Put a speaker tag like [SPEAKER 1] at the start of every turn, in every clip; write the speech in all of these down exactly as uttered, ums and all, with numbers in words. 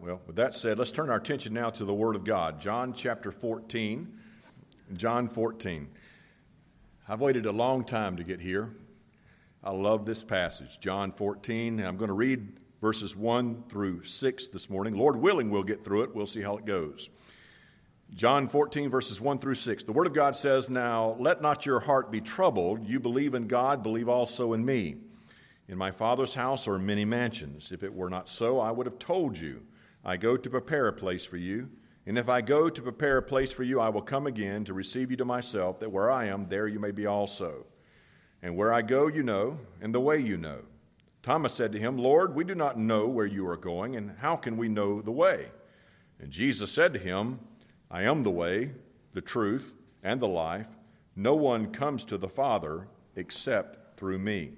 [SPEAKER 1] Well, with that said, let's turn our attention now to the Word of God. John chapter fourteen. John fourteen. I've waited a long time to get here. I love this passage, John fourteen. I'm going to read verses one through six this morning. Lord willing, we'll get through it. We'll see how it goes. John fourteen, verses one through six. The Word of God says, "Now let not your heart be troubled. You believe in God, believe also in me. In my Father's house are many mansions. If it were not so, I would have told you. I go to prepare a place for you. And if I go to prepare a place for you, I will come again to receive you to myself, that where I am, there you may be also. And where I go, you know, and the way you know." Thomas said to him, "Lord, we do not know where you are going, and how can we know the way?" And Jesus said to him, "I am the way, the truth, and the life. No one comes to the Father except through me."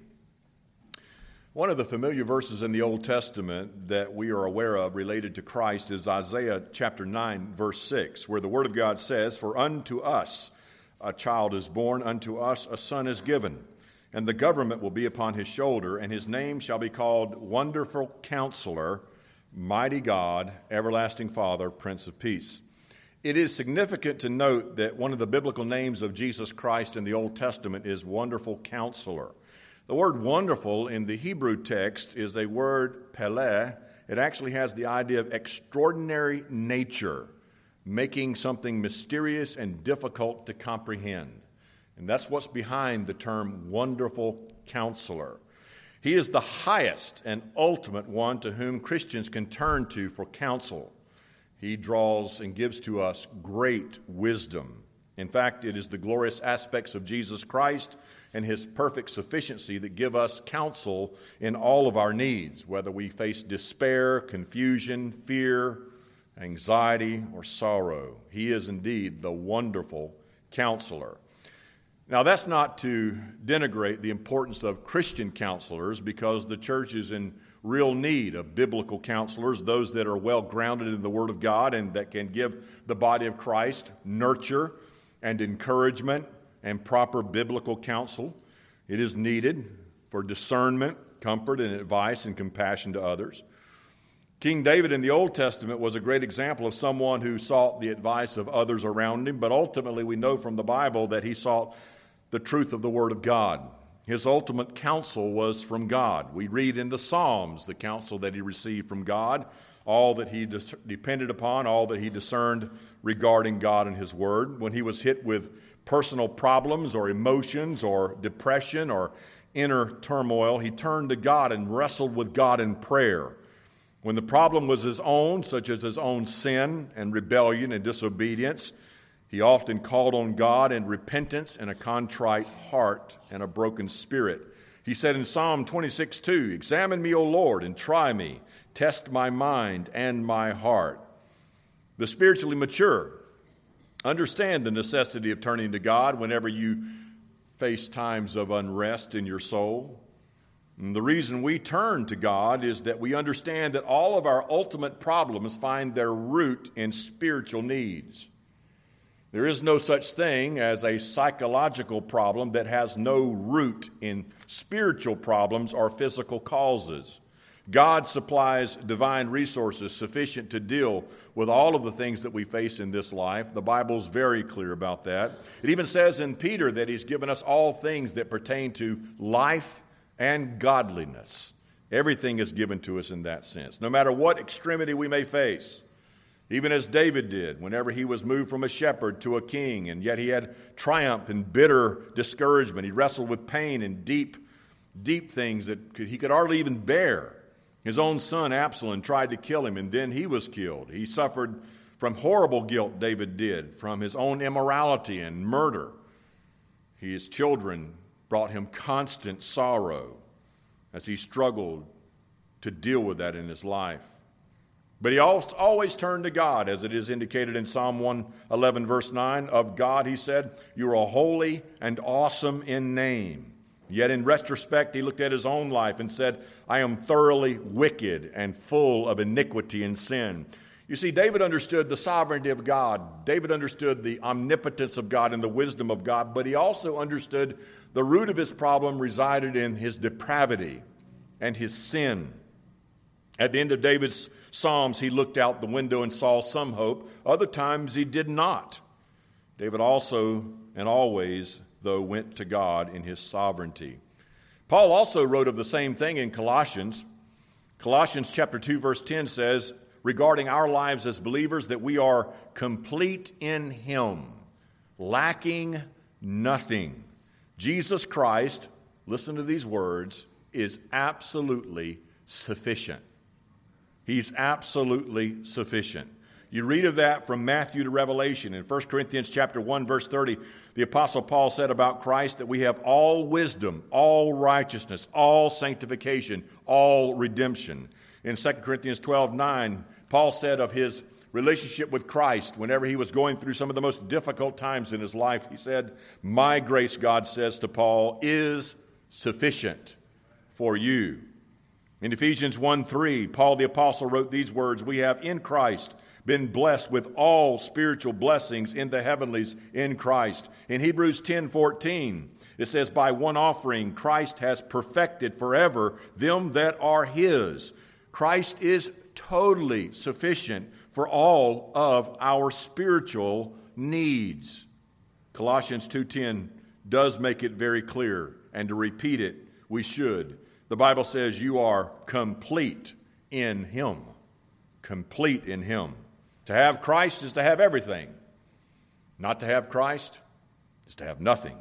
[SPEAKER 1] One of the familiar verses in the Old Testament that we are aware of related to Christ is Isaiah chapter nine, verse six, where the Word of God says, "For unto us a child is born, unto us a son is given, and the government will be upon his shoulder, and his name shall be called Wonderful Counselor, Mighty God, Everlasting Father, Prince of Peace." It is significant to note that one of the biblical names of Jesus Christ in the Old Testament is Wonderful Counselor. The word wonderful in the Hebrew text is a word peleh. It actually has the idea of extraordinary nature, making something mysterious and difficult to comprehend. And that's what's behind the term Wonderful Counselor. He is the highest and ultimate one to whom Christians can turn to for counsel. He draws and gives to us great wisdom. In fact, it is the glorious aspects of Jesus Christ and his perfect sufficiency that give us counsel in all of our needs, whether we face despair, confusion, fear, anxiety, or sorrow. He is indeed the wonderful counselor. Now, that's not to denigrate the importance of Christian counselors, because the church is in real need of biblical counselors, those that are well grounded in the Word of God and that can give the body of Christ nurture and encouragement and proper biblical counsel. It is needed for discernment, comfort, and advice and compassion to others. King David in the Old Testament was a great example of someone who sought the advice of others around him, but ultimately we know from the Bible that he sought the truth of the Word of God. His ultimate counsel was from God. We read in the Psalms the counsel that he received from God, all that he dis- depended upon, all that he discerned regarding God and his Word. When he was hit with personal problems or emotions or depression or inner turmoil, he turned to God and wrestled with God in prayer. When the problem was his own, such as his own sin and rebellion and disobedience, he often called on God in repentance and a contrite heart and a broken spirit. He said in Psalm twenty-six two, "Examine me, O Lord, and try me. Test my mind and my heart." The spiritually mature understand the necessity of turning to God whenever you face times of unrest in your soul. And the reason we turn to God is that we understand that all of our ultimate problems find their root in spiritual needs. There is no such thing as a psychological problem that has no root in spiritual problems or physical causes. God supplies divine resources sufficient to deal with all of the things that we face in this life. The Bible's very clear about that. It even says in Peter that he's given us all things that pertain to life and godliness. Everything is given to us in that sense, no matter what extremity we may face. Even as David did, whenever he was moved from a shepherd to a king, and yet he had triumph and bitter discouragement. He wrestled with pain and deep, deep things that could, he could hardly even bear. His own son Absalom tried to kill him, and then he was killed. He suffered from horrible guilt, David did, from his own immorality and murder. His children brought him constant sorrow as he struggled to deal with that in his life. But he always turned to God, as it is indicated in Psalm one eleven, verse nine. Of God, he said, "You are holy and awesome in name." Yet in retrospect, he looked at his own life and said, "I am thoroughly wicked and full of iniquity and sin." You see, David understood the sovereignty of God. David understood the omnipotence of God and the wisdom of God, but he also understood the root of his problem resided in his depravity and his sin. At the end of David's Psalms, he looked out the window and saw some hope. Other times he did not. David also and always, though, went to God in his sovereignty. Paul also wrote of the same thing in Colossians. Colossians chapter two, verse ten says, regarding our lives as believers, that we are complete in him, lacking nothing. Jesus Christ, listen to these words, is absolutely sufficient. He's absolutely sufficient. You read of that from Matthew to Revelation. In First Corinthians chapter one, verse thirty, the Apostle Paul said about Christ that we have all wisdom, all righteousness, all sanctification, all redemption. In Second Corinthians twelve, nine, Paul said of his relationship with Christ, whenever he was going through some of the most difficult times in his life, he said, my grace, God says to Paul, is sufficient for you. In Ephesians one, three, Paul the Apostle wrote these words, we have in Christ been blessed with all spiritual blessings in the heavenlies in Christ. In Hebrews ten, fourteen, it says, by one offering Christ has perfected forever them that are his. Christ is totally sufficient for all of our spiritual needs. Colossians two ten does make it very clear, and to repeat it, we should. The Bible says you are complete in him. Complete in him. To have Christ is to have everything. Not to have Christ is to have nothing.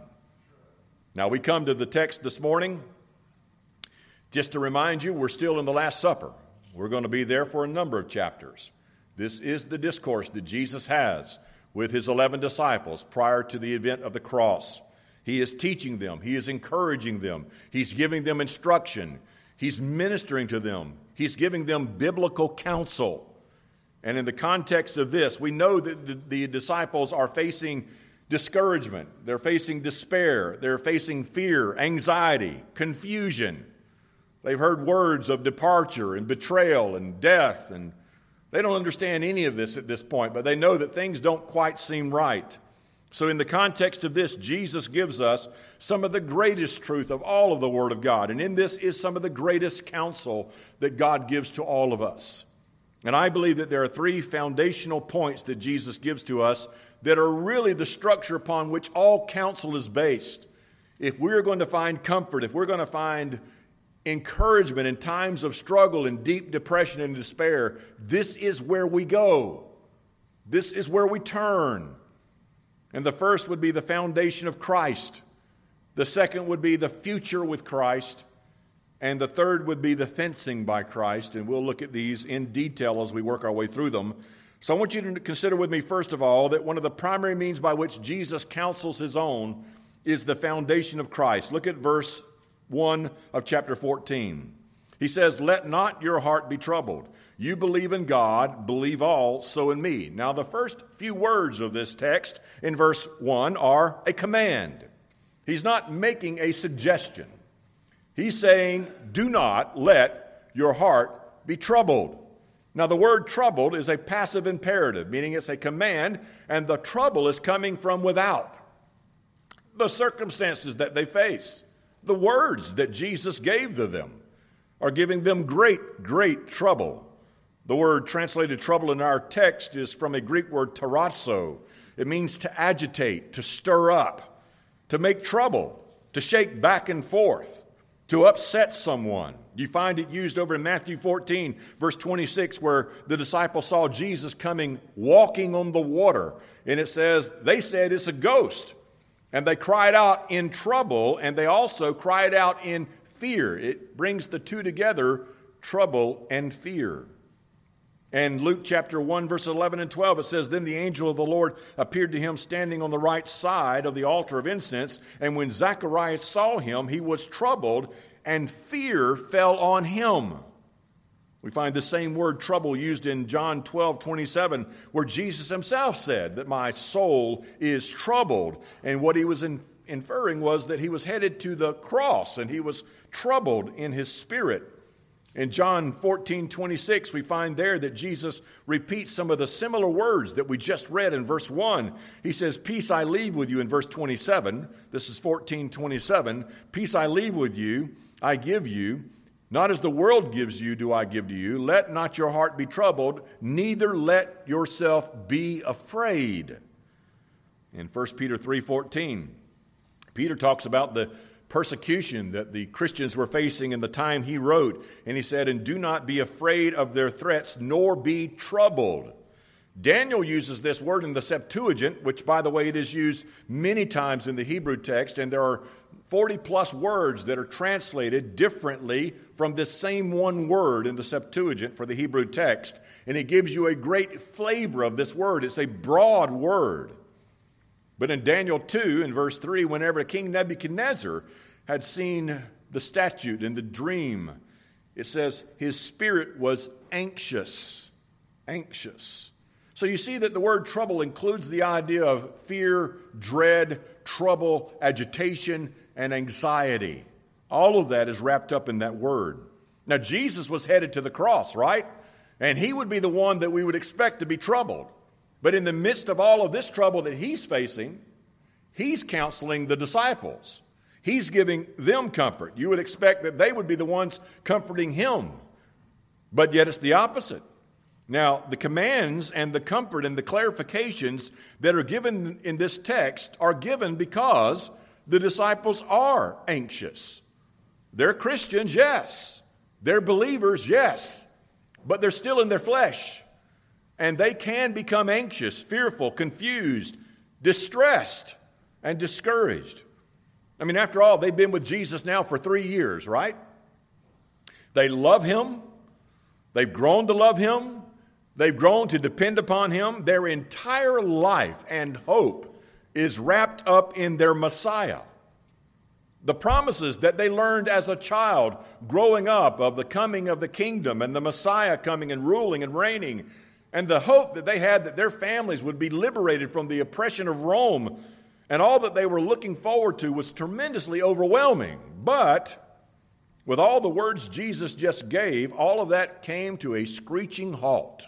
[SPEAKER 1] Now we come to the text this morning. Just to remind you, we're still in the Last Supper. We're going to be there for a number of chapters. This is the discourse that Jesus has with his eleven disciples prior to the event of the cross. He is teaching them. He is encouraging them. He's giving them instruction. He's ministering to them. He's giving them biblical counsel. And in the context of this, we know that the disciples are facing discouragement. They're facing despair. They're facing fear, anxiety, confusion. They've heard words of departure and betrayal and death, and they don't understand any of this at this point, but they know that things don't quite seem right. So in the context of this, Jesus gives us some of the greatest truth of all of the Word of God. And in this is some of the greatest counsel that God gives to all of us. And I believe that there are three foundational points that Jesus gives to us that are really the structure upon which all counsel is based. If we're going to find comfort, if we're going to find encouragement in times of struggle and deep depression and despair, this is where we go. This is where we turn. And the first would be the foundation of Christ. The second would be the future with Christ. And the third would be the fencing by Christ. And we'll look at these in detail as we work our way through them. So I want you to consider with me, first of all, that one of the primary means by which Jesus counsels his own is the foundation of Christ. Look at verse one of chapter fourteen. He says, let not your heart be troubled. You believe in God, believe also in me. Now, the first few words of this text in verse one are a command. He's not making a suggestion. He's saying, do not let your heart be troubled. Now, the word troubled is a passive imperative, meaning it's a command, and the trouble is coming from without. The circumstances that they face, the words that Jesus gave to them, are giving them great, great trouble. The word translated trouble in our text is from a Greek word tarasso. It means to agitate, to stir up, to make trouble, to shake back and forth, to upset someone. You find it used over in Matthew fourteen, verse twenty-six, where the disciples saw Jesus coming, walking on the water. And it says, they said it's a ghost. And they cried out in trouble, and they also cried out in fear. It brings the two together, trouble and fear. And Luke chapter one, verse eleven and twelve, it says, then the angel of the Lord appeared to him standing on the right side of the altar of incense. And when Zacharias saw him, he was troubled, and fear fell on him. We find the same word trouble used in John twelve, twenty-seven, where Jesus himself said that my soul is troubled. And what he was in, inferring was that he was headed to the cross, and he was troubled in his spirit. In John fourteen, twenty-six, we find there that Jesus repeats some of the similar words that we just read in verse one. He says, peace I leave with you in verse twenty-seven. This is fourteen, twenty-seven. Peace I leave with you, I give you. Not as the world gives you do I give to you. Let not your heart be troubled, neither let yourself be afraid. In First Peter three fourteen, Peter talks about the persecution that the Christians were facing in the time he wrote. And he said, and do not be afraid of their threats, nor be troubled. Daniel uses this word in the Septuagint, which, by the way, it is used many times in the Hebrew text, and there are forty plus words that are translated differently from this same one word in the Septuagint for the Hebrew text, and it gives you a great flavor of this word. It's a broad word. But in Daniel two, in verse three, whenever King Nebuchadnezzar had seen the statute in the dream, it says his spirit was anxious. Anxious. So you see that the word trouble includes the idea of fear, dread, trouble, agitation, and anxiety. All of that is wrapped up in that word. Now, Jesus was headed to the cross, right? And he would be the one that we would expect to be troubled. But in the midst of all of this trouble that he's facing, he's counseling the disciples. He's giving them comfort. You would expect that they would be the ones comforting him. But yet it's the opposite. Now, the commands and the comfort and the clarifications that are given in this text are given because the disciples are anxious. They're Christians, yes. They're believers, yes. But they're still in their flesh. And they can become anxious, fearful, confused, distressed, and discouraged. I mean, after all, they've been with Jesus now for three years, right? They love him. They've grown to love him. They've grown to depend upon him. Their entire life and hope is wrapped up in their Messiah. The promises that they learned as a child growing up of the coming of the kingdom and the Messiah coming and ruling and reigning, and the hope that they had that their families would be liberated from the oppression of Rome, and all that they were looking forward to was tremendously overwhelming. But with all the words Jesus just gave, all of that came to a screeching halt.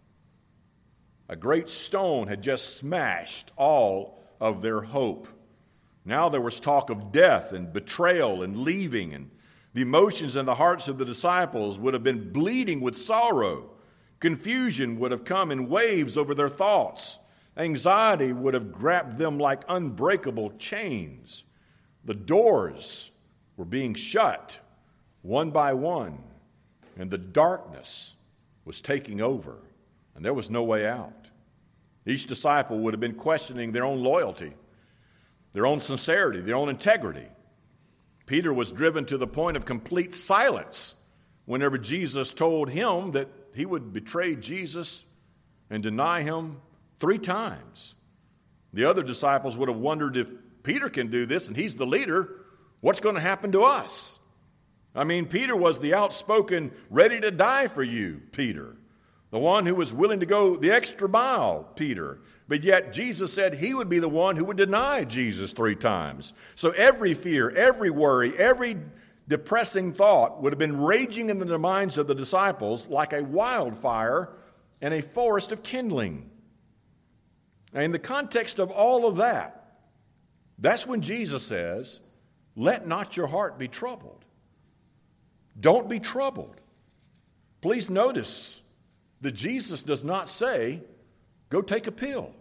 [SPEAKER 1] A great stone had just smashed all of their hope. Now there was talk of death and betrayal and leaving, and the emotions in the hearts of the disciples would have been bleeding with sorrow. Confusion would have come in waves over their thoughts. Anxiety would have grabbed them like unbreakable chains. The doors were being shut one by one, and the darkness was taking over, and there was no way out. Each disciple would have been questioning their own loyalty, their own sincerity, their own integrity. Peter was driven to the point of complete silence whenever Jesus told him that he would betray Jesus and deny him three times. The other disciples would have wondered, if Peter can do this and he's the leader, what's going to happen to us? I mean, Peter was the outspoken, ready to die for you, Peter. The one who was willing to go the extra mile, Peter. But yet Jesus said he would be the one who would deny Jesus three times. So every fear, every worry, every depressing thought would have been raging in the minds of the disciples like a wildfire in a forest of kindling. Now, in the context of all of that, that's when Jesus says, let not your heart be troubled. Don't be troubled. Please notice that Jesus does not say, go take a pill.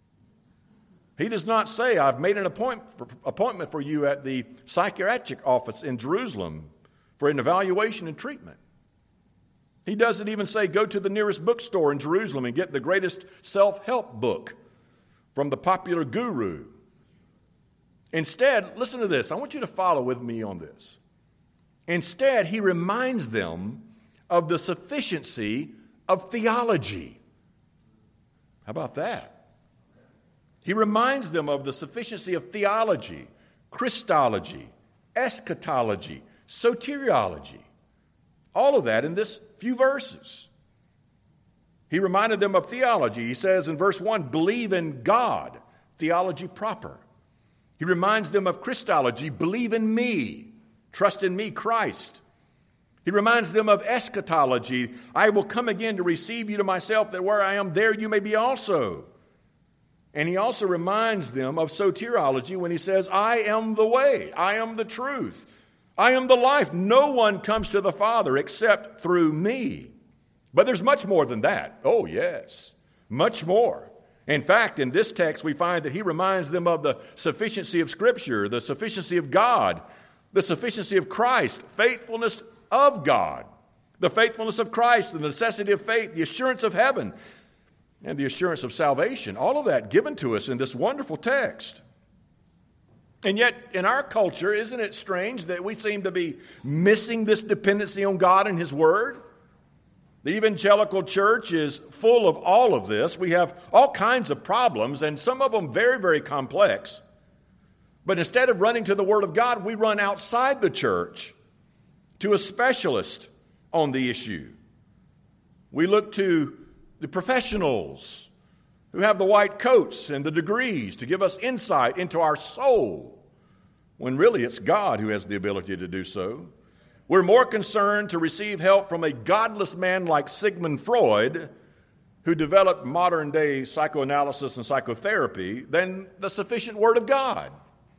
[SPEAKER 1] He does not say, I've made an appointment for you at the psychiatric office in Jerusalem for an evaluation and treatment. He doesn't even say, go to the nearest bookstore in Jerusalem and get the greatest self-help book from the popular guru. Instead, listen to this. I want you to follow with me on this. Instead, he reminds them of the sufficiency of theology. How about that? He reminds them of the sufficiency of theology, Christology, eschatology, soteriology. All of that in this few verses. He reminded them of theology. He says in verse one, believe in God, theology proper. He reminds them of Christology, believe in me, trust in me, Christ. He reminds them of eschatology, I will come again to receive you to myself, that where I am, there you may be also. And he also reminds them of soteriology when he says, I am the way, I am the truth, I am the life. No one comes to the Father except through me. But there's much more than that. Oh, yes, much more. In fact, in this text, we find that he reminds them of the sufficiency of Scripture, the sufficiency of God, the sufficiency of Christ, faithfulness of God, the faithfulness of Christ, the necessity of faith, the assurance of heaven, and the assurance of salvation. All of that given to us in this wonderful text. And yet, in our culture, isn't it strange that we seem to be missing this dependency on God and His Word? The evangelical church is full of all of this. We have all kinds of problems, and some of them very, very complex. But instead of running to the Word of God, we run outside the church to a specialist on the issue. We look to the professionals who have the white coats and the degrees to give us insight into our soul, when really it's God who has the ability to do so. We're more concerned to receive help from a godless man like Sigmund Freud, who developed modern-day psychoanalysis and psychotherapy, than the sufficient Word of God.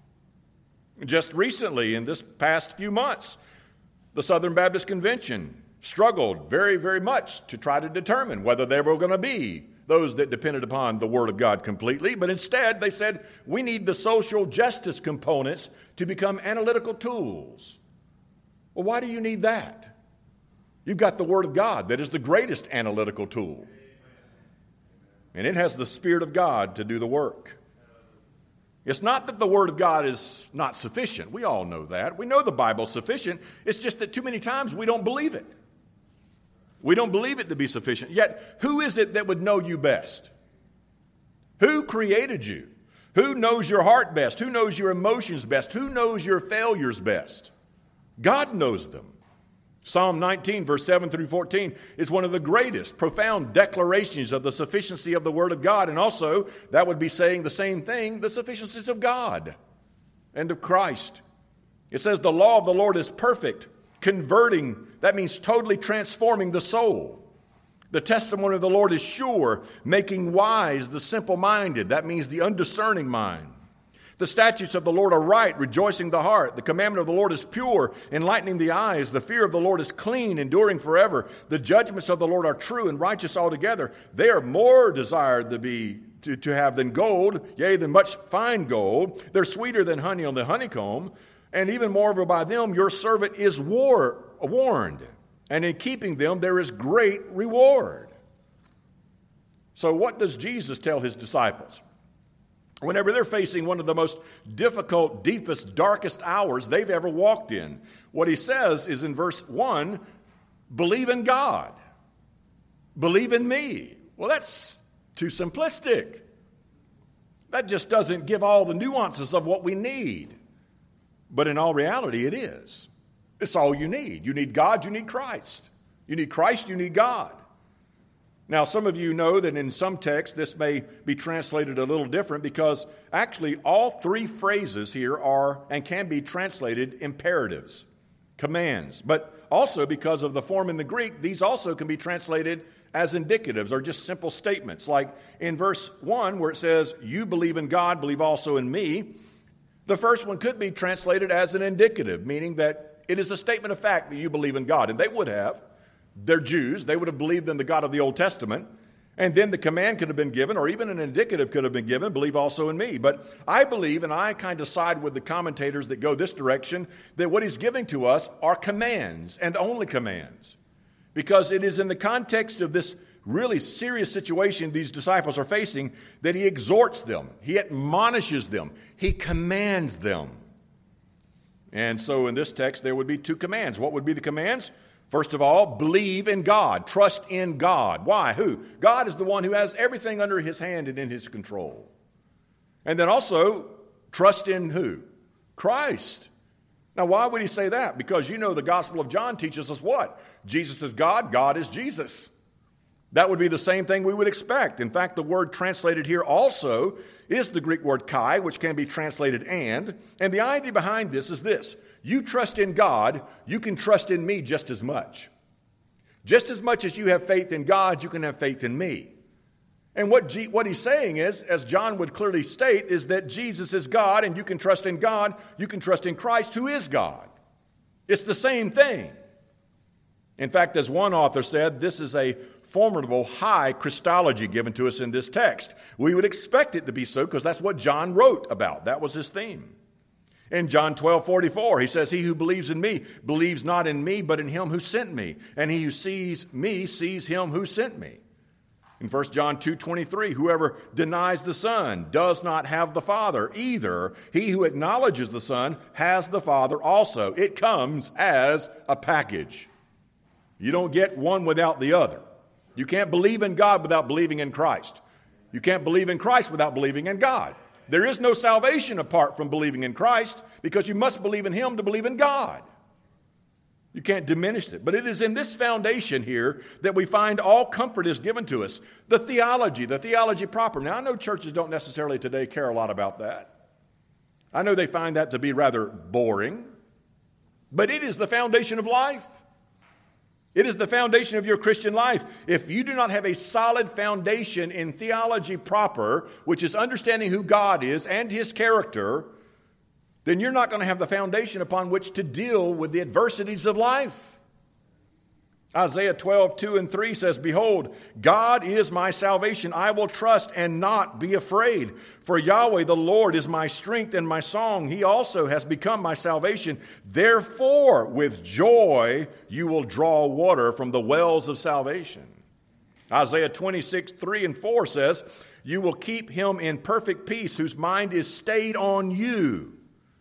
[SPEAKER 1] Just recently, in this past few months, the Southern Baptist Convention struggled very, very much to try to determine whether there were going to be those that depended upon the Word of God completely. But instead, they said, we need the social justice components to become analytical tools. Well, why do you need that? You've got the Word of God that is the greatest analytical tool. And it has the Spirit of God to do the work. It's not that the Word of God is not sufficient. We all know that. We know the Bible's sufficient. It's just that too many times we don't believe it. We don't believe it to be sufficient. Yet, who is it that would know you best? Who created you? Who knows your heart best? Who knows your emotions best? Who knows your failures best? God knows them. Psalm nineteen, verse seven through fourteen is one of the greatest, profound declarations of the sufficiency of the Word of God. And also, that would be saying the same thing, the sufficiencies of God and of Christ. It says, the law of the Lord is perfect, converting, that means totally transforming the soul. The testimony of the Lord is sure, making wise the simple-minded. That means the undiscerning mind. The statutes of the Lord are right, rejoicing the heart. The commandment of the Lord is pure, enlightening the eyes. The fear of the Lord is clean, enduring forever. The judgments of the Lord are true and righteous altogether. They are more desired to be to, to have than gold, yea, than much fine gold. They're sweeter than honey on the honeycomb. And even moreover, by them your servant is war, warned. And in keeping them there is great reward. So what does Jesus tell his disciples? Whenever they're facing one of the most difficult, deepest, darkest hours they've ever walked in, what he says is in verse one, believe in God. Believe in me. Well, that's too simplistic. That just doesn't give all the nuances of what we need. But in all reality, it is. It's all you need. You need God, you need Christ. You need Christ, you need God. Now, some of you know that in some texts this may be translated a little different because actually all three phrases here are and can be translated imperatives, commands. But also because of the form in the Greek, these also can be translated as indicatives or just simple statements. Like in verse one where it says, you believe in God, believe also in me. The first one could be translated as an indicative, meaning that it is a statement of fact that you believe in God. And they would have. They're Jews. They would have believed in the God of the Old Testament. And then the command could have been given, or even an indicative could have been given, believe also in me. But I believe, and I kind of side with the commentators that go this direction, that what he's giving to us are commands and only commands. Because it is in the context of this really serious situation these disciples are facing that he exhorts them. He admonishes them. He commands them. And so in this text, there would be two commands. What would be the commands? First of all, believe in God. Trust in God. Why? Who? God is the one who has everything under his hand and in his control. And then also, trust in who? Christ. Now, why would he say that? Because you know the Gospel of John teaches us what? Jesus is God, God is Jesus. That would be the same thing we would expect. In fact, the word translated here also is the Greek word kai, which can be translated and. And the idea behind this is this. You trust in God, you can trust in me just as much. Just as much as you have faith in God, you can have faith in me. And what, G- what he's saying is, as John would clearly state, is that Jesus is God, and you can trust in God, you can trust in Christ, who is God. It's the same thing. In fact, as one author said, this is a formidable high Christology given to us in this text. We would expect it to be so because that's what John wrote about. That was his theme. In John twelve forty-four, he says, "He who believes in me believes not in me, but in him who sent me. And he who sees me sees him who sent me." In First John two twenty-three, "Whoever denies the Son does not have the Father either. He who acknowledges the Son has the Father also." It comes as a package. You don't get one without the other. You can't believe in God without believing in Christ. You can't believe in Christ without believing in God. There is no salvation apart from believing in Christ because you must believe in Him to believe in God. You can't diminish it. But it is in this foundation here that we find all comfort is given to us. The theology, the theology proper. Now, I know churches don't necessarily today care a lot about that. I know they find that to be rather boring. But it is the foundation of life. It is the foundation of your Christian life. If you do not have a solid foundation in theology proper, which is understanding who God is and His character, then you're not going to have the foundation upon which to deal with the adversities of life. Isaiah twelve two and three says, "Behold, God is my salvation. I will trust and not be afraid. For Yahweh the Lord is my strength and my song. He also has become my salvation. Therefore, with joy you will draw water from the wells of salvation." Isaiah twenty-six three and four says, "You will keep him in perfect peace whose mind is stayed on you."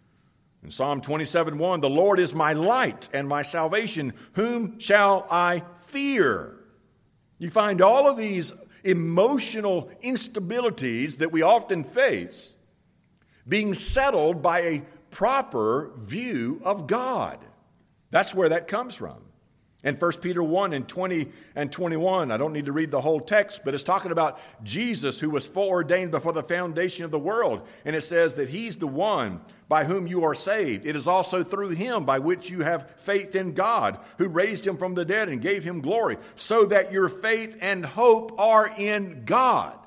[SPEAKER 1] In Psalm twenty-seven one, "The Lord is my light and my salvation. Whom shall I fear?" You find all of these emotional instabilities that we often face being settled by a proper view of God. That's where that comes from. In First Peter one and twenty and twenty-one, I don't need to read the whole text, but it's talking about Jesus who was foreordained before the foundation of the world. And it says that He's the one by whom you are saved. It is also through Him by which you have faith in God, who raised Him from the dead and gave Him glory, so that your faith and hope are in God.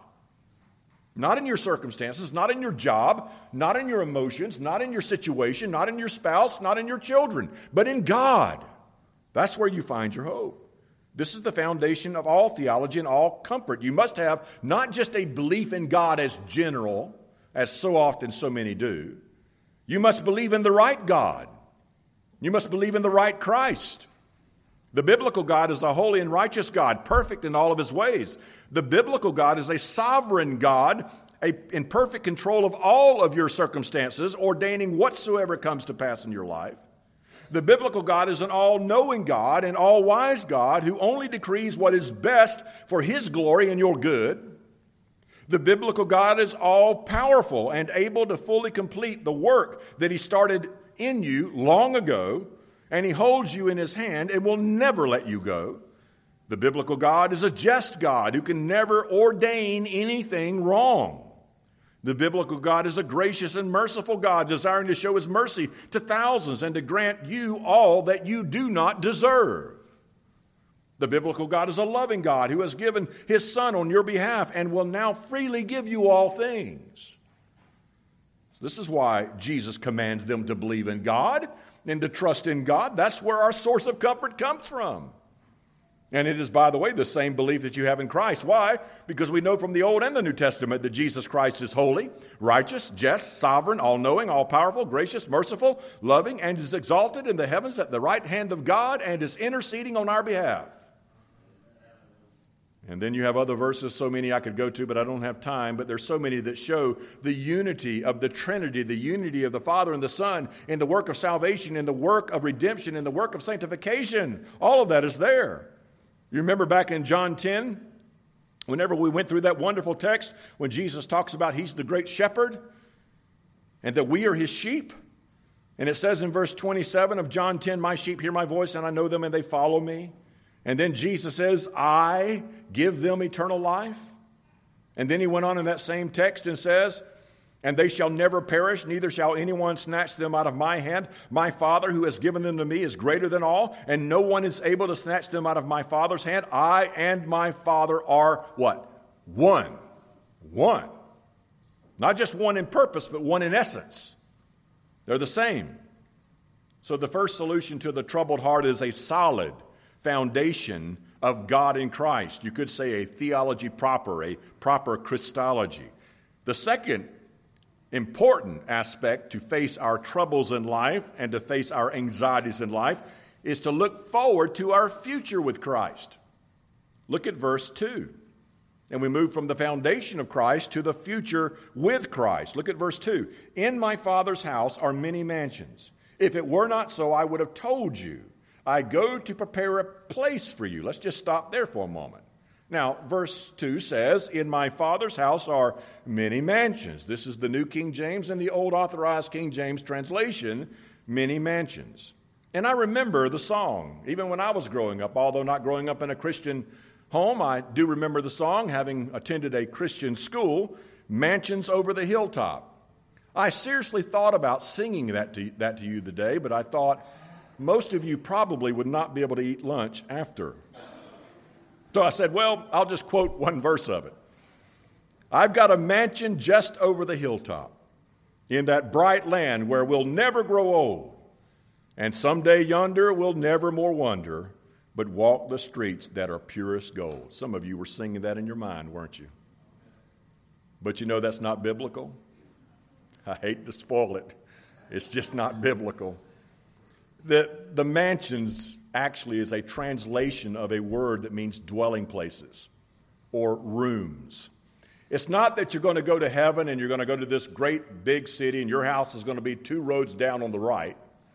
[SPEAKER 1] Not in your circumstances, not in your job, not in your emotions, not in your situation, not in your spouse, not in your children, but in God. That's where you find your hope. This is the foundation of all theology and all comfort. You must have not just a belief in God as general, as so often so many do. You must believe in the right God. You must believe in the right Christ. The biblical God is a holy and righteous God, perfect in all of His ways. The biblical God is a sovereign God, a, in perfect control of all of your circumstances, ordaining whatsoever comes to pass in your life. The biblical God is an all-knowing God, an all-wise God who only decrees what is best for His glory and your good. The biblical God is all-powerful and able to fully complete the work that He started in you long ago, and He holds you in His hand and will never let you go. The biblical God is a just God who can never ordain anything wrong. The biblical God is a gracious and merciful God, desiring to show His mercy to thousands and to grant you all that you do not deserve. The biblical God is a loving God who has given His Son on your behalf and will now freely give you all things. This is why Jesus commands them to believe in God and to trust in God. That's where our source of comfort comes from. And it is, by the way, the same belief that you have in Christ. Why? Because we know from the Old and the New Testament that Jesus Christ is holy, righteous, just, sovereign, all-knowing, all-powerful, gracious, merciful, loving, and is exalted in the heavens at the right hand of God and is interceding on our behalf. And then you have other verses, so many I could go to, but I don't have time. But there's so many that show the unity of the Trinity, the unity of the Father and the Son in the work of salvation, in the work of redemption, in the work of sanctification. All of that is there. You remember back in John ten, whenever we went through that wonderful text, when Jesus talks about He's the great shepherd and that we are His sheep. And it says in verse twenty-seven of John ten, "My sheep hear my voice, and I know them, and they follow me." And then Jesus says, "I give them eternal life." And then He went on in that same text and says, "And they shall never perish, neither shall anyone snatch them out of my hand. My Father who has given them to me is greater than all, and no one is able to snatch them out of my Father's hand. I and my Father are" what? One. One. Not just one in purpose, but one in essence. They're the same. So the first solution to the troubled heart is a solid foundation of God in Christ. You could say a theology proper, a proper Christology. The second important aspect to face our troubles in life and to face our anxieties in life is to look forward to our future with Christ. Look at verse two. And we move from the foundation of Christ to the future with Christ. Look at verse two. In my Father's house are many mansions. If it were not so, I would have told you. I go to prepare a place for you. Let's just stop there for a moment. Now, verse two says, in my Father's house are many mansions. This is the New King James and the Old Authorized King James translation, many mansions. And I remember the song, even when I was growing up, although not growing up in a Christian home, I do remember the song, having attended a Christian school, Mansions Over the Hilltop. I seriously thought about singing that to, that to you today, but I thought most of you probably would not be able to eat lunch after. So I said, well, I'll just quote one verse of it. I've got a mansion just over the hilltop in that bright land where we'll never grow old, and someday yonder we'll never more wonder, but walk the streets that are purest gold. Some of you were singing that in your mind, weren't you? But you know that's not biblical. I hate to spoil it. It's just not biblical. The, the mansions actually is a translation of a word that means dwelling places or rooms. It's not that you're going to go to heaven and you're going to go to this great big city and your house is going to be two roads down on the right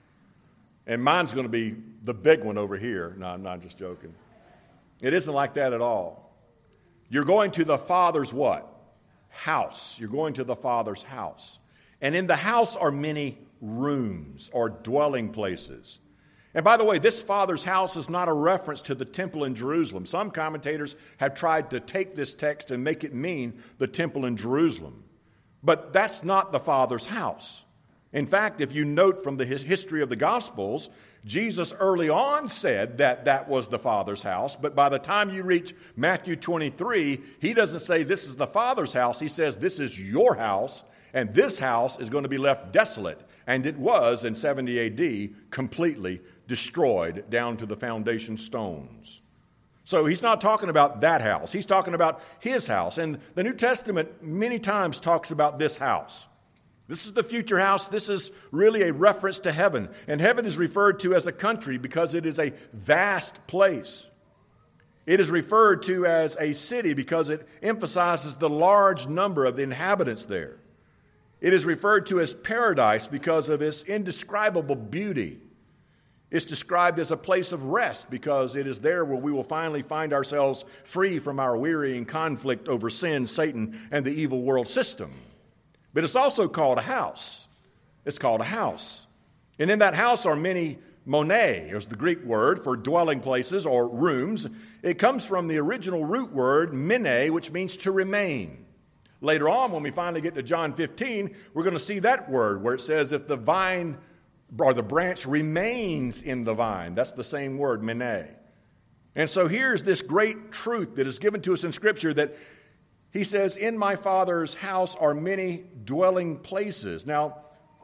[SPEAKER 1] and mine's going to be the big one over here. No, I'm not just joking. It isn't like that at all. You're going to the Father's what? House. You're going to the Father's house. And in the house are many rooms or dwelling places. And by the way, this Father's house is not a reference to the temple in Jerusalem. Some commentators have tried to take this text and make it mean the temple in Jerusalem. But that's not the Father's house. In fact, if you note from the history of the Gospels, Jesus early on said that that was the Father's house. But by the time you reach Matthew twenty-three, he doesn't say this is the Father's house. He says this is your house, and this house is going to be left desolate. And it was in seventy A D completely destroyed down to the foundation stones. So he's not talking about that house. He's talking about his house. And the New Testament many times talks about this house. This is the future house. This is really a reference to heaven. And heaven is referred to as a country because it is a vast place. It is referred to as a city because it emphasizes the large number of the inhabitants there. It is referred to as paradise because of its indescribable beauty. It's described as a place of rest because it is there where we will finally find ourselves free from our wearying conflict over sin, Satan, and the evil world system. But it's also called a house. It's called a house. And in that house are many monē, is the Greek word for dwelling places or rooms. It comes from the original root word mene, which means to remain. Later on, when we finally get to John fifteen, we're going to see that word where it says if the vine or the branch remains in the vine. That's the same word, mene. And so here's this great truth that is given to us in Scripture that he says, in my Father's house are many dwelling places. Now,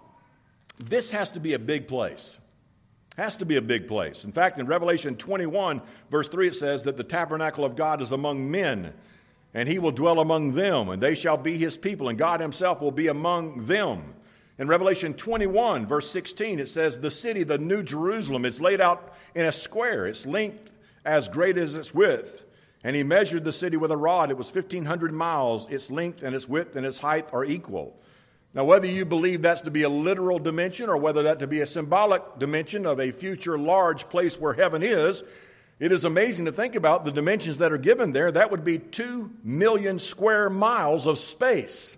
[SPEAKER 1] this has to be a big place. Has to be a big place. In fact, in Revelation twenty-one, verse three, it says that the tabernacle of God is among men, and he will dwell among them, and they shall be his people, and God himself will be among them. In Revelation twenty-one, verse sixteen, it says, the city, the New Jerusalem, is laid out in a square, its length as great as its width. And he measured the city with a rod. It was fifteen hundred miles. Its length and its width and its height are equal. Now, whether you believe that's to be a literal dimension or whether that to be a symbolic dimension of a future large place where heaven is, it is amazing to think about the dimensions that are given there. That would be two million square miles of space.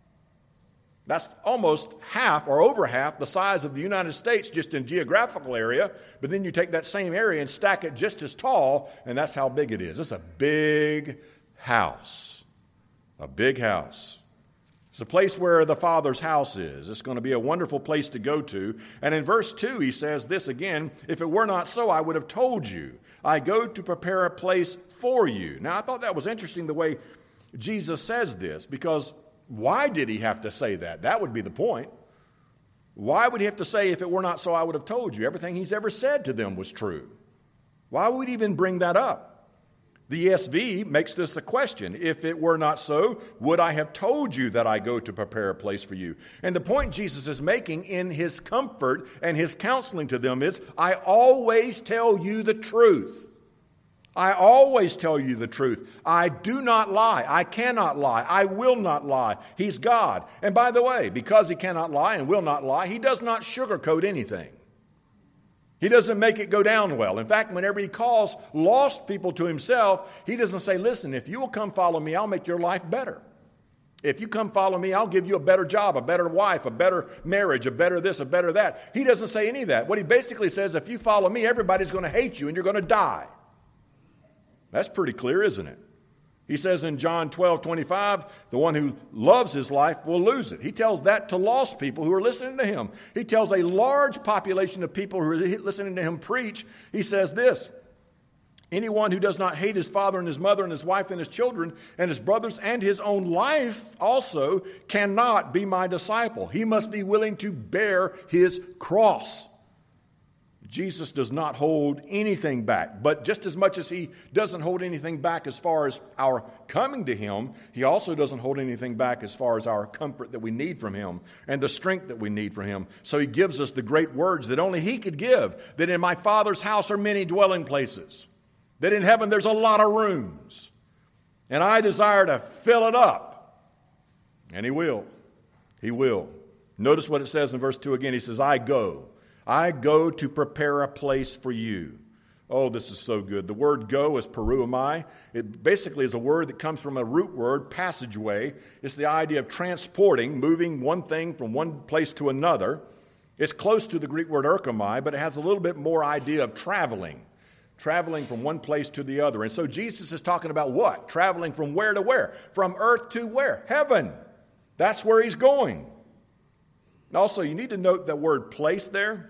[SPEAKER 1] That's almost half or over half the size of the United States just in geographical area. But then you take that same area and stack it just as tall, and that's how big it is. It's a big house. A big house. It's a place where the Father's house is. It's going to be a wonderful place to go to. And in verse two, he says this again, if it were not so, I would have told you. I go to prepare a place for you. Now, I thought that was interesting the way Jesus says this, because why did he have to say that? That would be the point. Why would he have to say, if it were not so, I would have told you? Everything he's ever said to them was true. Why would he even bring that up? The E S V makes this a question. If it were not so, would I have told you that I go to prepare a place for you? And the point Jesus is making in his comfort and his counseling to them is, I always tell you the truth. I always tell you the truth. I do not lie. I cannot lie. I will not lie. He's God. And by the way, because he cannot lie and will not lie, he does not sugarcoat anything. He doesn't make it go down well. In fact, whenever he calls lost people to himself, he doesn't say, listen, if you will come follow me, I'll make your life better. If you come follow me, I'll give you a better job, a better wife, a better marriage, a better this, a better that. He doesn't say any of that. What he basically says, if you follow me, everybody's going to hate you and you're going to die. That's pretty clear, isn't it? He says in John twelve twenty-five, the one who loves his life will lose it. He tells that to lost people who are listening to him. He tells a large population of people who are listening to him preach. He says this, anyone who does not hate his father and his mother and his wife and his children and his brothers and his own life also cannot be my disciple. He must be willing to bear his cross. Jesus does not hold anything back, but just as much as he doesn't hold anything back as far as our coming to him, he also doesn't hold anything back as far as our comfort that we need from him and the strength that we need from him. So he gives us the great words that only he could give, that in my Father's house are many dwelling places, that in heaven there's a lot of rooms, and I desire to fill it up. And he will. He will. Notice what it says in verse two again. He says, I go. I go to prepare a place for you. Oh, this is so good. The word go is peruamai. It basically is a word that comes from a root word, passageway. It's the idea of transporting, moving one thing from one place to another. It's close to the Greek word erchomai, but it has a little bit more idea of traveling, traveling from one place to the other. And so Jesus is talking about what? Traveling from where to where? From earth to where? Heaven. That's where he's going. And also, you need to note the word place there.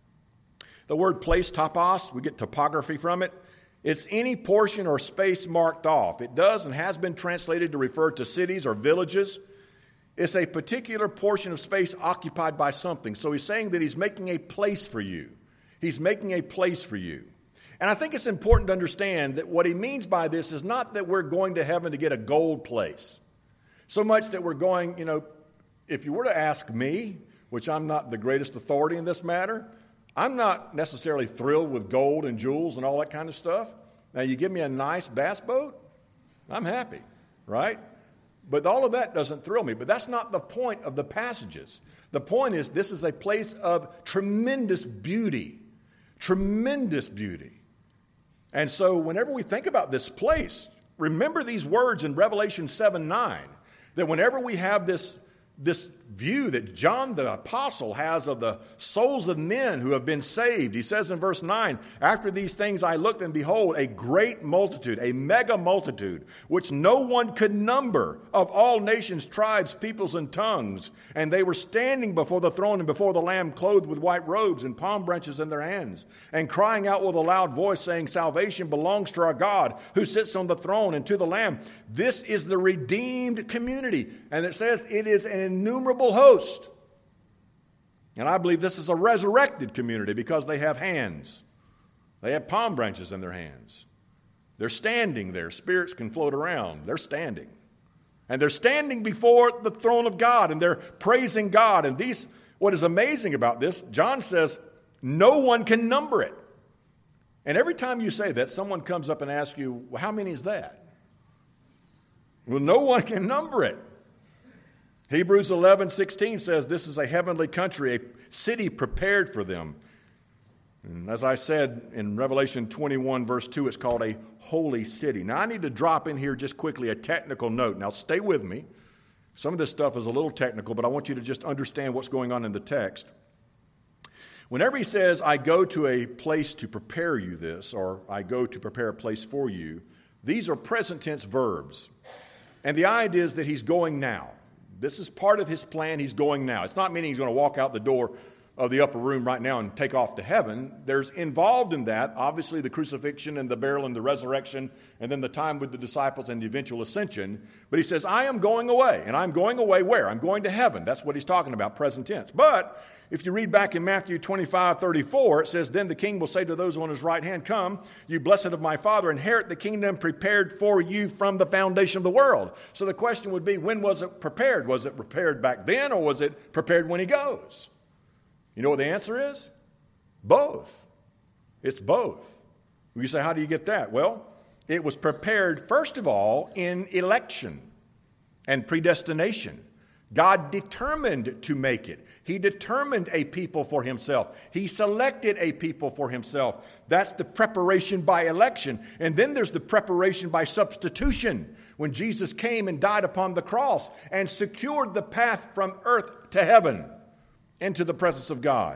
[SPEAKER 1] The word place, topos, we get topography from it. It's any portion or space marked off. It does and has been translated to refer to cities or villages. It's a particular portion of space occupied by something. So he's saying that he's making a place for you. He's making a place for you. And I think it's important to understand that what he means by this is not that we're going to heaven to get a gold place. So much that we're going, you know, if you were to ask me, which I'm not the greatest authority in this matter, I'm not necessarily thrilled with gold and jewels and all that kind of stuff. Now, you give me a nice bass boat, I'm happy, right? But all of that doesn't thrill me. But that's not the point of the passages. The point is, this is a place of tremendous beauty, tremendous beauty. And so whenever we think about this place, remember these words in Revelation seven nine, that whenever we have this This view that John the Apostle has of the souls of men who have been saved. He says in verse nine, after these things I looked, and behold, a great multitude, a mega multitude, which no one could number, of all nations, tribes, peoples, and tongues. And they were standing before the throne and before the Lamb, clothed with white robes and palm branches in their hands, and crying out with a loud voice, saying, salvation belongs to our God, who sits on the throne, and to the Lamb. This is the redeemed community. And it says it is an innumerable host. And I believe this is a resurrected community because they have hands. They have palm branches in their hands. They're standing there. Spirits can float around. They're standing. And they're standing before the throne of God, and they're praising God. And these, what is amazing about this, John says, no one can number it. And every time you say that, someone comes up and asks you, well, how many is that? Well, no one can number it. Hebrews eleven sixteen says this is a heavenly country, a city prepared for them. And as I said in Revelation twenty-one, verse two, it's called a holy city. Now, I need to drop in here just quickly a technical note. Now, stay with me. Some of this stuff is a little technical, but I want you to just understand what's going on in the text. Whenever he says, I go to a place to prepare you this, or I go to prepare a place for you, these are present tense verbs. And the idea is that he's going now. This is part of his plan. He's going now. It's not meaning he's going to walk out the door of the upper room right now and take off to heaven. There's involved in that, obviously, the crucifixion and the burial and the resurrection, and then the time with the disciples and the eventual ascension. But he says, I am going away. And I'm going away where? I'm going to heaven. That's what he's talking about, present tense. But if you read back in Matthew twenty-five thirty-four, it says, then the king will say to those on his right hand, come, you blessed of my Father, inherit the kingdom prepared for you from the foundation of the world. So the question would be, when was it prepared? Was it prepared back then, or was it prepared when he goes? You know what the answer is? Both. It's both. You say, how do you get that? Well, it was prepared, first of all, in election and predestination. God determined to make it. He determined a people for himself. He selected a people for himself. That's the preparation by election. And then there's the preparation by substitution, when Jesus came and died upon the cross and secured the path from earth to heaven, into the presence of God.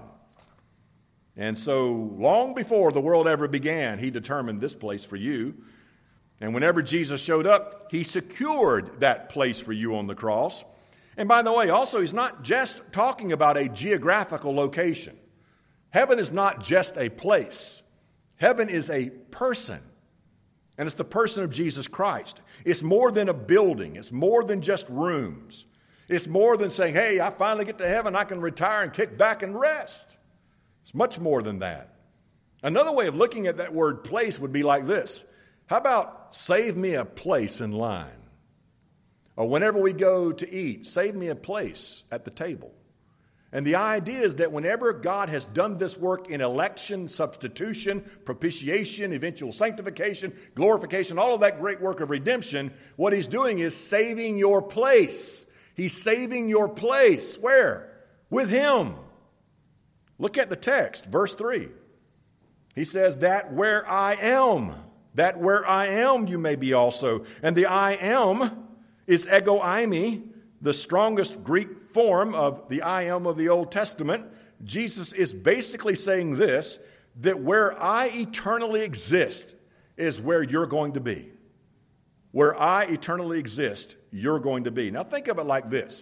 [SPEAKER 1] And so long before the world ever began, he determined this place for you. And whenever Jesus showed up, he secured that place for you on the cross. And by the way, also, he's not just talking about a geographical location. Heaven is not just a place. Heaven is a person. And it's the person of Jesus Christ. It's more than a building. It's more than just rooms. It's more than saying, hey, I finally get to heaven, I can retire and kick back and rest. It's much more than that. Another way of looking at that word place would be like this. How about save me a place in line? Or whenever we go to eat, save me a place at the table. And the idea is that whenever God has done this work in election, substitution, propitiation, eventual sanctification, glorification, all of that great work of redemption, what he's doing is saving your place. He's saving your place. Where? With him. Look at the text, verse three. He says, that where I am, that where I am you may be also. And the I am is ego eimi, the strongest Greek form of the I am of the Old Testament. Jesus is basically saying this, that where I eternally exist is where you're going to be. Where I eternally exist, you're going to be. Now think of it like this.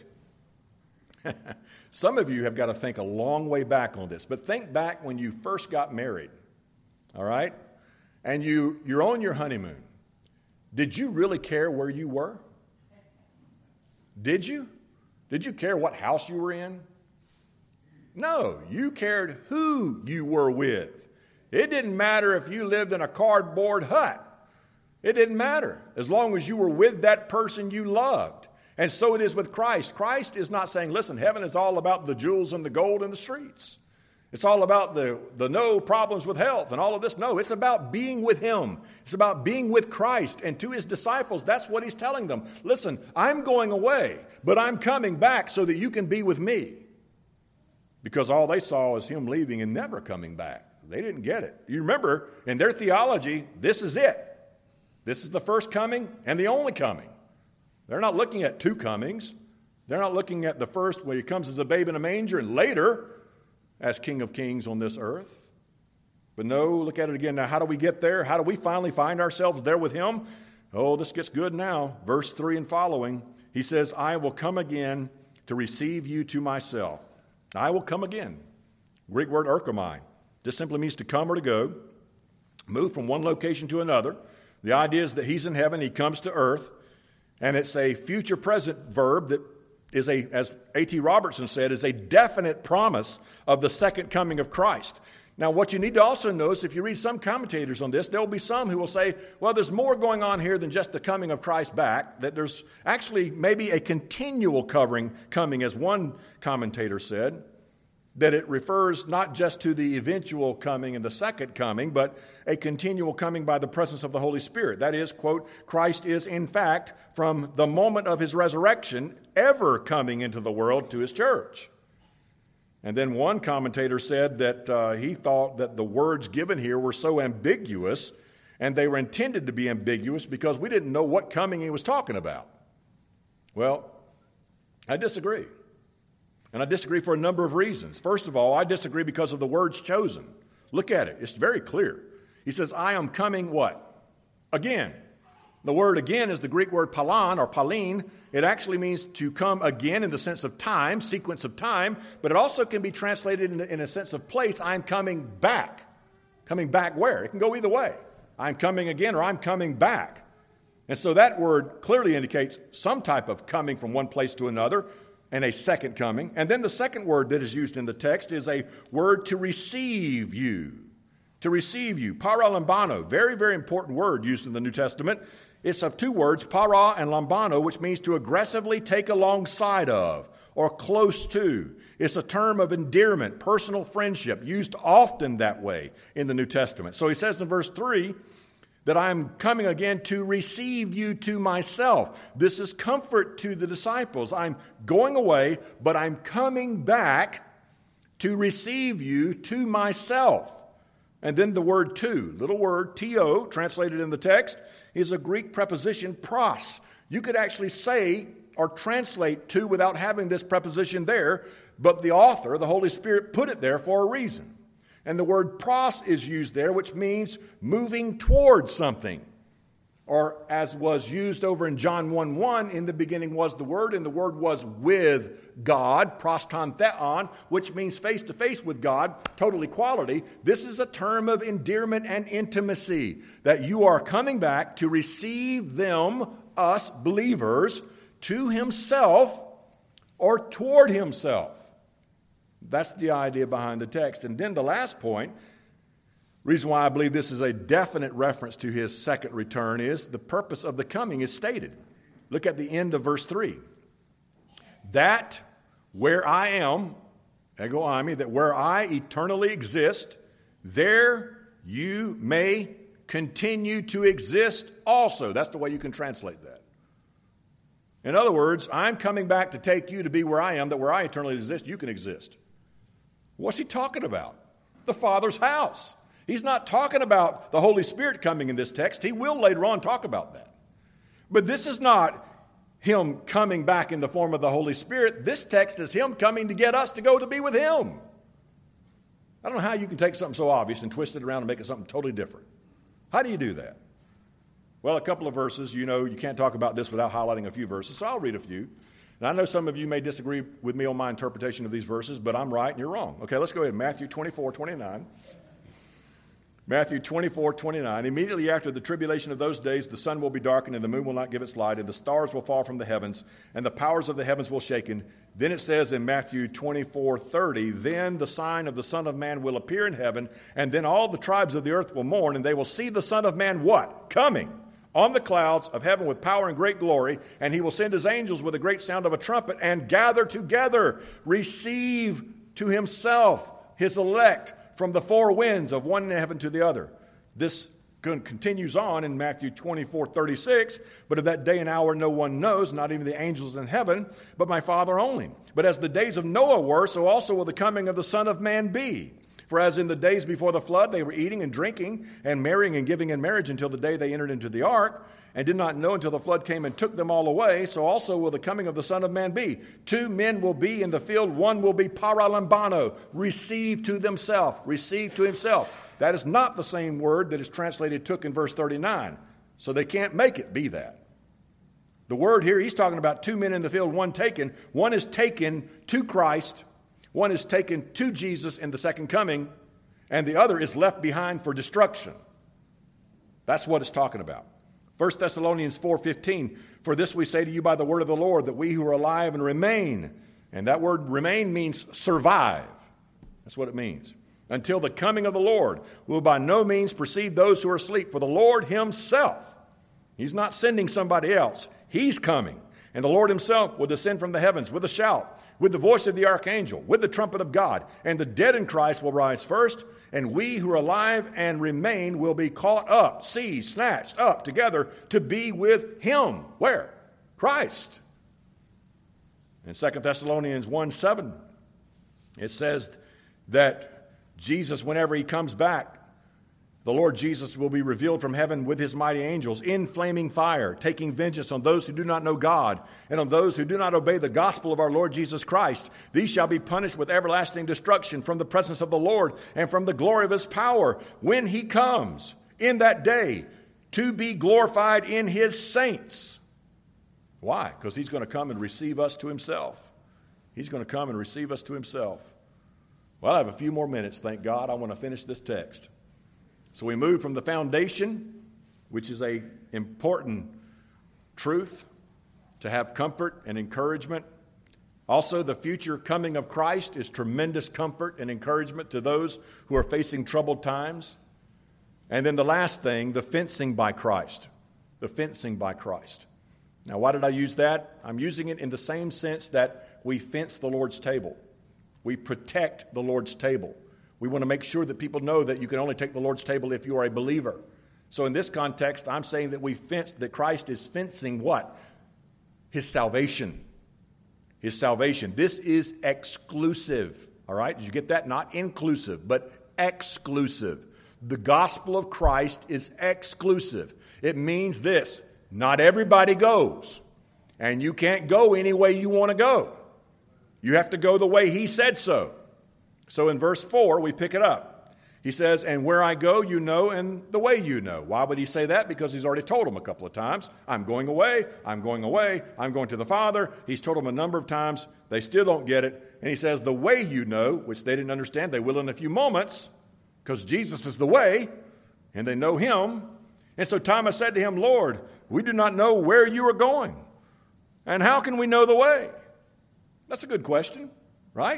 [SPEAKER 1] Some of you have got to think a long way back on this, but think back when you first got married, all right? And you, you're on your honeymoon. Did you really care where you were? Did you? Did you care what house you were in? No, you cared who you were with. It didn't matter if you lived in a cardboard hut. It didn't matter as long as you were with that person you loved. And so it is with Christ. Christ is not saying, listen, heaven is all about the jewels and the gold in the streets. It's all about the, the no problems with health and all of this. No, it's about being with him. It's about being with Christ. And to his disciples, that's what he's telling them. Listen, I'm going away, but I'm coming back so that you can be with me. Because all they saw was him leaving and never coming back. They didn't get it. You remember, in their theology, this is it. This is the first coming and the only coming. They're not looking at two comings. They're not looking at the first where he comes as a babe in a manger and later as King of Kings on this earth. But no, look at it again. Now, how do we get there? How do we finally find ourselves there with him? Oh, this gets good now. Verse three and following, he says, I will come again to receive you to myself. I will come again. Greek word erchomai. This simply means to come or to go, move from one location to another. The idea is that he's in heaven, he comes to earth, and it's a future present verb that is a, as A T Robertson said, is a definite promise of the second coming of Christ. Now, what you need to also notice, if you read some commentators on this, there will be some who will say, well, there's more going on here than just the coming of Christ back, that there's actually maybe a continual covering coming, as one commentator said, that it refers not just to the eventual coming and the second coming, but a continual coming by the presence of the Holy Spirit. That is, quote, Christ is, in fact, from the moment of his resurrection, ever coming into the world to his church. And then one commentator said that uh, he thought that the words given here were so ambiguous, and they were intended to be ambiguous because we didn't know what coming he was talking about. Well, I disagree. And I disagree for a number of reasons. First of all, I disagree because of the words chosen. Look at it. It's very clear. He says, I am coming what? Again. The word again is the Greek word palon or palin. It actually means to come again in the sense of time, sequence of time, but it also can be translated in, in a sense of place. I'm coming back. Coming back where? It can go either way. I'm coming again or I'm coming back. And so that word clearly indicates some type of coming from one place to another and a second coming. And then the second word that is used in the text is a word to receive you. To receive you. Paralambano, very, very important word used in the New Testament. It's of two words, para and lambano, which means to aggressively take alongside of or close to. It's a term of endearment, personal friendship, used often that way in the New Testament. So he says in verse three that I'm coming again to receive you to myself. This is comfort to the disciples. I'm going away, but I'm coming back to receive you to myself. And then the word to, little word, to, translated in the text, is a Greek preposition, pros. You could actually say or translate to without having this preposition there, but the author, the Holy Spirit, put it there for a reason. And the word pros is used there, which means moving towards something. Or as was used over in John one one, in the beginning was the Word, and the Word was with God, proston theon, which means face-to-face with God, total equality. This is a term of endearment and intimacy, that you are coming back to receive them, us believers, to himself or toward himself. That's the idea behind the text. And then the last point, reason why I believe this is a definite reference to his second return, is the purpose of the coming is stated. Look at the end of verse three. That where I am, ego eimi, that where I eternally exist, there you may continue to exist also. That's the way you can translate that. In other words, I'm coming back to take you to be where I am, that where I eternally exist, you can exist. What's he talking about? The Father's house. He's not talking about the Holy Spirit coming in this text. He will later on talk about that. But this is not him coming back in the form of the Holy Spirit. This text is him coming to get us to go to be with him. I don't know how you can take something so obvious and twist it around and make it something totally different. How do you do that? Well, a couple of verses. You know, you can't talk about this without highlighting a few verses, so I'll read a few. And I know some of you may disagree with me on my interpretation of these verses, but I'm right and you're wrong. Okay, let's go ahead. Matthew twenty-four twenty-nine. Matthew twenty-four twenty-nine. Immediately after the tribulation of those days, the sun will be darkened, and the moon will not give its light, and the stars will fall from the heavens, and the powers of the heavens will shaken. Then it says in Matthew twenty-four thirty, then the sign of the Son of Man will appear in heaven, and then all the tribes of the earth will mourn, and they will see the Son of Man what? Coming on the clouds of heaven with power and great glory, and he will send his angels with a great sound of a trumpet, and gather together, receive to himself his elect from the four winds of one heaven to the other. This continues on in Matthew twenty-four thirty-six, but of that day and hour no one knows, not even the angels in heaven, but my Father only. But as the days of Noah were, so also will the coming of the Son of Man be. For as in the days before the flood, they were eating and drinking and marrying and giving in marriage until the day they entered into the ark, and did not know until the flood came and took them all away, so also will the coming of the Son of Man be. Two men will be in the field, one will be paralambano, received to themselves, received to himself. That is not the same word that is translated took in verse thirty-nine, so they can't make it be that. The word here, he's talking about two men in the field, one taken. One is taken to Christ, one is taken to Jesus in the second coming, and the other is left behind for destruction. That's what it's talking about. First Thessalonians four fifteen, for this we say to you by the word of the Lord, that we who are alive and remain, and that word remain means survive. That's what it means. Until the coming of the Lord, will by no means precede those who are asleep. For the Lord himself, he's not sending somebody else, he's coming. And the Lord himself will descend from the heavens with a shout, with the voice of the archangel, with the trumpet of God. And the dead in Christ will rise first, and we who are alive and remain will be caught up, seized, snatched up together to be with him. Where? Christ. In Second Thessalonians one seven, it says that Jesus, whenever he comes back, the Lord Jesus will be revealed from heaven with his mighty angels in flaming fire, taking vengeance on those who do not know God and on those who do not obey the gospel of our Lord Jesus Christ. These shall be punished with everlasting destruction from the presence of the Lord and from the glory of his power when he comes in that day to be glorified in his saints. Why? Because he's going to come and receive us to himself. He's going to come and receive us to himself. Well, I have a few more minutes, thank God. I want to finish this text. So we move from the foundation, which is a important truth, to have comfort and encouragement. Also, the future coming of Christ is tremendous comfort and encouragement to those who are facing troubled times. And then the last thing, the fencing by Christ. The fencing by Christ. Now, why did I use that? I'm using it in the same sense that we fence the Lord's table. We protect the Lord's table. We want to make sure that people know that you can only take the Lord's table if you are a believer. So in this context, I'm saying that we fence, that Christ is fencing what? His salvation. His salvation. This is exclusive. All right? Did you get that? Not inclusive, but exclusive. The gospel of Christ is exclusive. It means this: not everybody goes, and you can't go any way you want to go. You have to go the way he said so. So in verse four, we pick it up. He says, and where I go, you know, and the way you know. Why would he say that? Because he's already told them a couple of times. I'm going away, I'm going away, I'm going to the Father. He's told them a number of times. They still don't get it. And he says, the way you know, which they didn't understand, they will in a few moments, because Jesus is the way, and they know him. And so Thomas said to him, Lord, we do not know where you are going, and how can we know the way? That's a good question, right?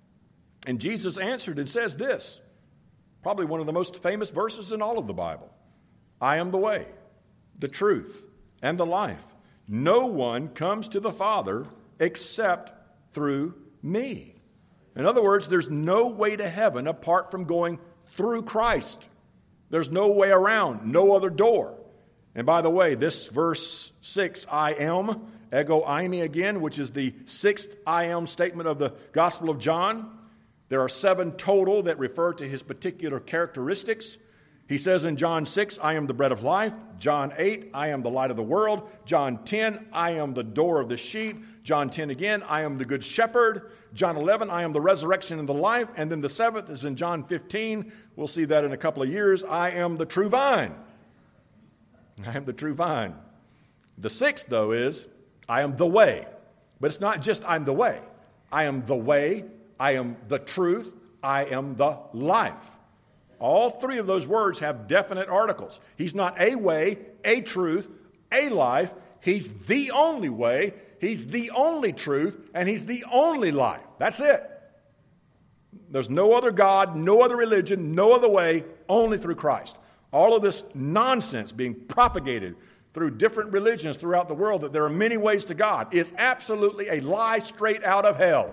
[SPEAKER 1] And Jesus answered and says this, probably one of the most famous verses in all of the Bible. I am the way, the truth, and the life. No one comes to the Father except through me. In other words, there's no way to heaven apart from going through Christ. There's no way around, no other door. And by the way, this verse six, I am, ego eimi again, which is the sixth I am statement of the Gospel of John. There are seven total that refer to his particular characteristics. He says in John six, I am the bread of life. John eight, I am the light of the world. John ten, I am the door of the sheep. John ten again, I am the good shepherd. John eleven, I am the resurrection and the life. And then the seventh is in John fifteen. We'll see that in a couple of years. I am the true vine. I am the true vine. The sixth, though, is I am the way. But it's not just I'm the way. I am the way. I am the truth. I am the life. All three of those words have definite articles. He's not a way, a truth, a life. He's the only way. He's the only truth. And he's the only life. That's it. There's no other God, no other religion, no other way, only through Christ. All of this nonsense being propagated through different religions throughout the world, that there are many ways to God, is absolutely a lie straight out of hell.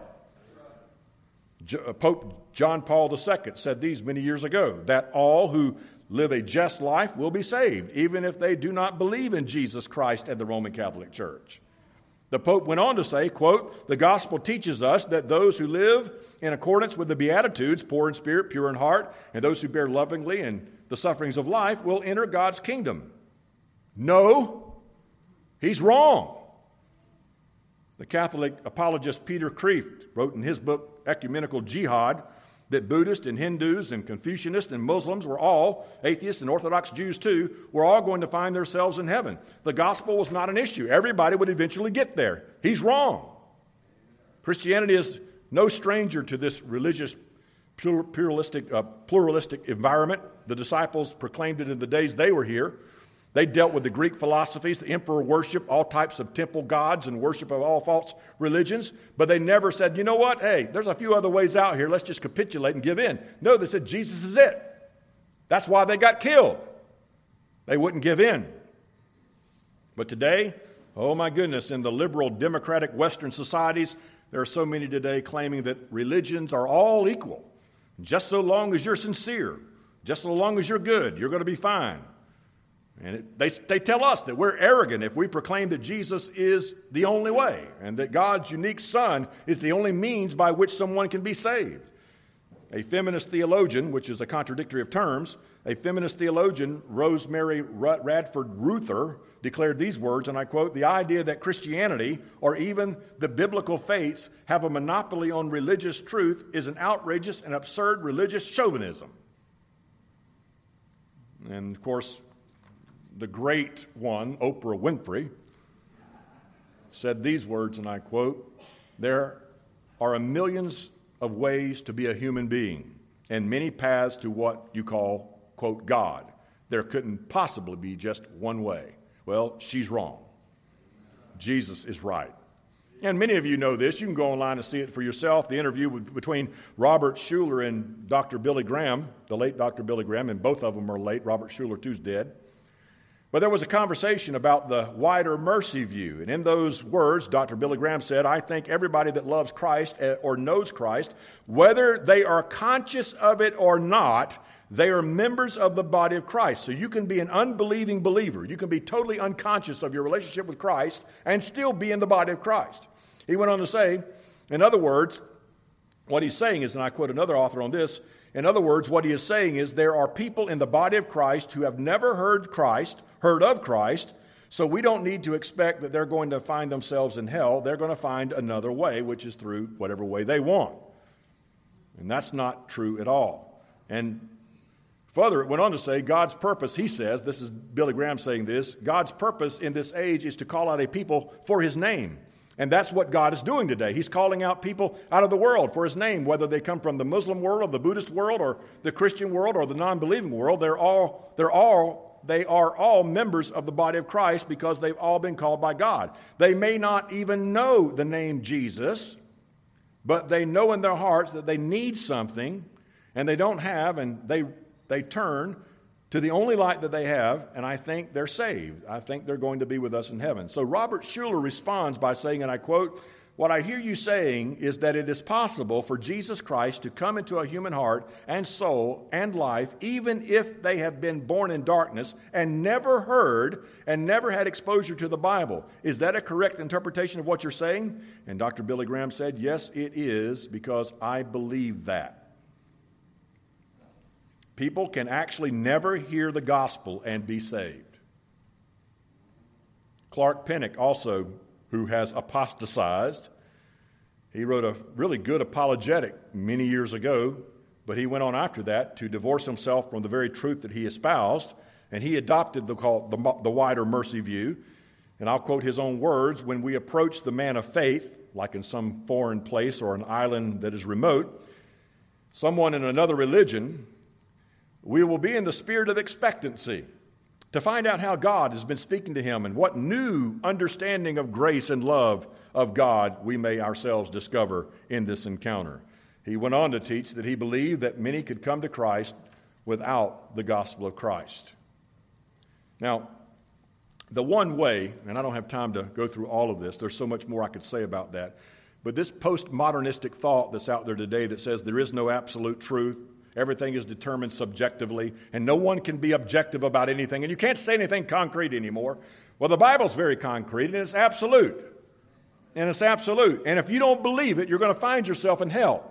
[SPEAKER 1] Pope John Paul the Second said these many years ago, that all who live a just life will be saved, even if they do not believe in Jesus Christ and the Roman Catholic Church. The Pope went on to say, quote, the gospel teaches us that those who live in accordance with the Beatitudes, poor in spirit, pure in heart, and those who bear lovingly in the sufferings of life will enter God's kingdom. No, he's wrong. The Catholic apologist Peter Kreeft wrote in his book, Ecumenical Jihad, that Buddhists and Hindus and Confucianists and Muslims were all, atheists and Orthodox Jews too, were all going to find themselves in heaven. The gospel was not an issue. Everybody would eventually get there. He's wrong. Christianity is no stranger to this religious pluralistic, uh, pluralistic environment. The disciples proclaimed it in the days they were here. They dealt with the Greek philosophies, the emperor worship, all types of temple gods and worship of all false religions. But they never said, you know what, hey, there's a few other ways out here. Let's just capitulate and give in. No, they said Jesus is it. That's why they got killed. They wouldn't give in. But today, oh my goodness, in the liberal democratic Western societies, there are so many today claiming that religions are all equal. Just so long as you're sincere, just so long as you're good, you're going to be fine. And it, they, they tell us that we're arrogant if we proclaim that Jesus is the only way and that God's unique Son is the only means by which someone can be saved. A feminist theologian, which is a contradictory of terms, a feminist theologian, Rosemary Radford Ruther, declared these words, and I quote, the idea that Christianity or even the biblical faiths have a monopoly on religious truth is an outrageous and absurd religious chauvinism. And of course, the great one, Oprah Winfrey, said these words, and I quote, "There are millions of ways to be a human being and many paths to what you call, quote, God. There couldn't possibly be just one way." Well, she's wrong. Jesus is right. And many of you know this. You can go online and see it for yourself. The interview between Robert Schuller and Doctor Billy Graham, the late Doctor Billy Graham, and both of them are late. Robert Schuller, too, is dead. But there was a conversation about the wider mercy view. And in those words, Doctor Billy Graham said, "I think everybody that loves Christ or knows Christ, whether they are conscious of it or not, they are members of the body of Christ." So you can be an unbelieving believer. You can be totally unconscious of your relationship with Christ and still be in the body of Christ. He went on to say, in other words, what he's saying is, and I quote another author on this, in other words, what he is saying is there are people in the body of Christ who have never heard Christ, heard of Christ, so we don't need to expect that they're going to find themselves in hell. They're going to find another way, which is through whatever way they want. And that's not true at all. And further, it went on to say, God's purpose, he says, this is Billy Graham saying this, God's purpose in this age is to call out a people for his name. And that's what God is doing today. He's calling out people out of the world for his name, whether they come from the Muslim world or the Buddhist world or the Christian world or the non-believing world. They're all, they're all, they are all members of the body of Christ because they've all been called by God. They may not even know the name Jesus, but they know in their hearts that they need something and they don't have, and they They turn to the only light that they have, and I think they're saved. I think they're going to be with us in heaven. So Robert Schuller responds by saying, and I quote, "What I hear you saying is that it is possible for Jesus Christ to come into a human heart and soul and life, even if they have been born in darkness and never heard and never had exposure to the Bible. Is that a correct interpretation of what you're saying?" And Doctor Billy Graham said, "Yes, it is, because I believe that." People can actually never hear the gospel and be saved. Clark Pinnock also, who has apostatized, he wrote a really good apologetic many years ago, but he went on after that to divorce himself from the very truth that he espoused, and he adopted the, the, the wider mercy view. And I'll quote his own words, "When we approach the man of faith, like in some foreign place or an island that is remote, someone in another religion, we will be in the spirit of expectancy to find out how God has been speaking to him and what new understanding of grace and love of God we may ourselves discover in this encounter." He went on to teach that he believed that many could come to Christ without the gospel of Christ. Now, the one way, and I don't have time to go through all of this, there's so much more I could say about that, but this postmodernistic thought that's out there today that says there is no absolute truth, everything is determined subjectively, and no one can be objective about anything, and you can't say anything concrete anymore. Well, the Bible's very concrete, and it's absolute. And it's absolute. And if you don't believe it, you're going to find yourself in hell.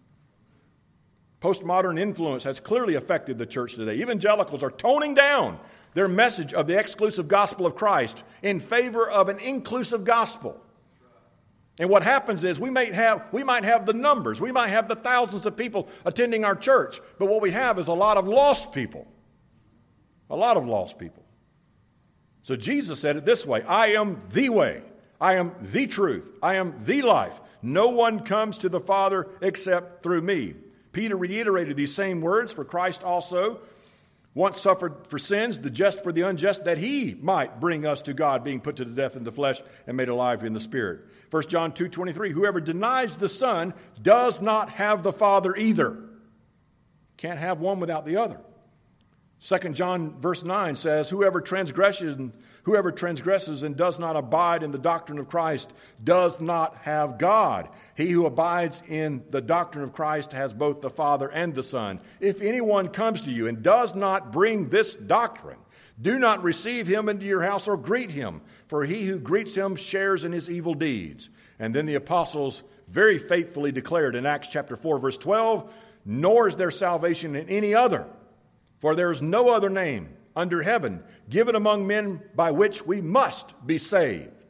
[SPEAKER 1] Postmodern influence has clearly affected the church today. Evangelicals are toning down their message of the exclusive gospel of Christ in favor of an inclusive gospel. And what happens is we might have we might have the numbers, we might have the thousands of people attending our church, but what we have is a lot of lost people. A lot of lost people. So Jesus said it this way, "I am the way, I am the truth, I am the life. No one comes to the Father except through me." Peter reiterated these same words, "For Christ also once suffered for sins, the just for the unjust, that he might bring us to God, being put to death in the flesh and made alive in the spirit." First John two twenty-three, "Whoever denies the Son does not have the Father either." Can't have one without the other. Second John verse nine says, Whoever transgresses, whoever transgresses and does not abide in the doctrine of Christ does not have God. He who abides in the doctrine of Christ has both the Father and the Son. If anyone comes to you and does not bring this doctrine, do not receive him into your house or greet him, for he who greets him shares in his evil deeds. And then the apostles very faithfully declared in Acts chapter four, verse twelve, "Nor is there salvation in any other, for there is no other name under heaven given among men by which we must be saved."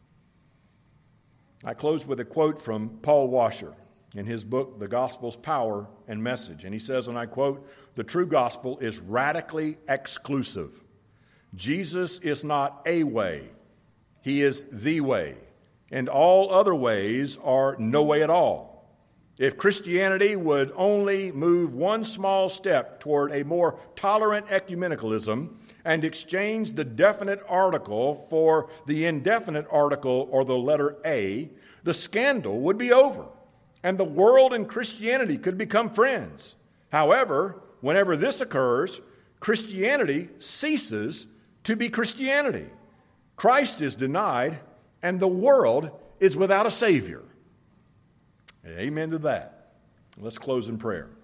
[SPEAKER 1] I close with a quote from Paul Washer in his book, The Gospel's Power and Message. And he says, and I quote, "The true gospel is radically exclusive. Jesus is not a way. He is the way. And all other ways are no way at all. If Christianity would only move one small step toward a more tolerant ecumenicalism and exchange the definite article for the indefinite article or the letter A, the scandal would be over, and the world and Christianity could become friends. However, whenever this occurs, Christianity ceases to be Christianity. Christ is denied, and the world is without a Savior. Amen to that. Let's close in prayer.